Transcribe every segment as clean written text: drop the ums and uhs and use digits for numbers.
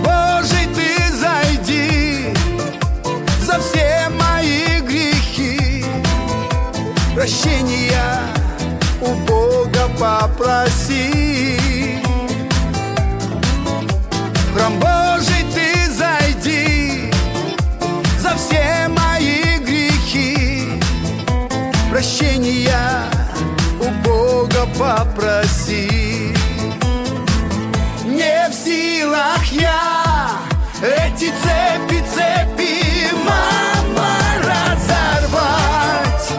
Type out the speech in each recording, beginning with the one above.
Божий, ты зайди, за все мои грехи прощения у Бога попроси. В храм Божий ты зайди, за все мои грехи прощения у Бога попроси. Не в силах я эти цепи, мама, разорвать,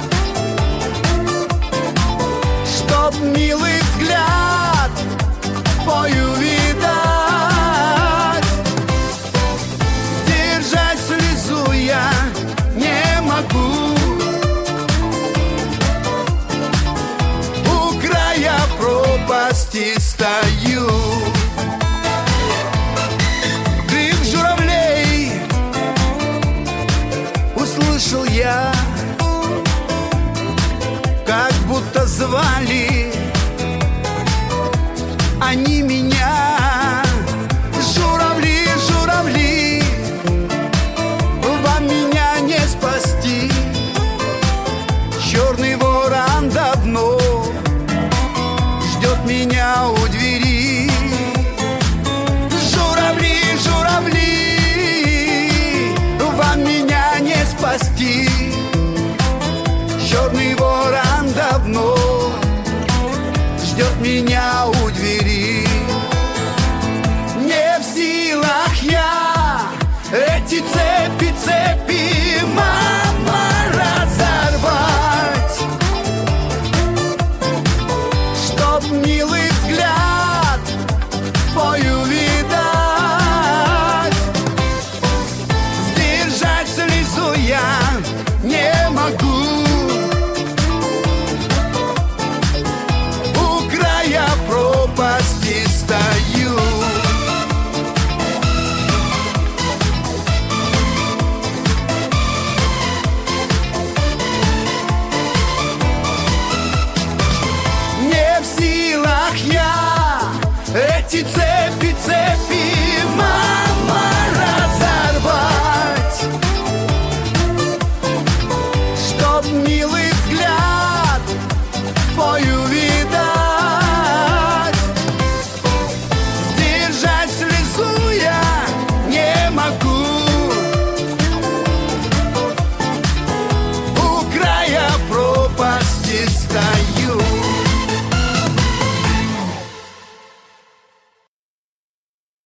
чтоб милый взгляд твой увидать. Сдержать слезу я не могу, у края пропасти стою. Крик журавлей услышал я, как будто звали они меня. Журавли, журавли, вам меня не спасти. Черный ворон давно ждет меня у двери. Журавли, журавли, вам меня не спасти. Черный ворон давно ждет меня у двери. Не в силах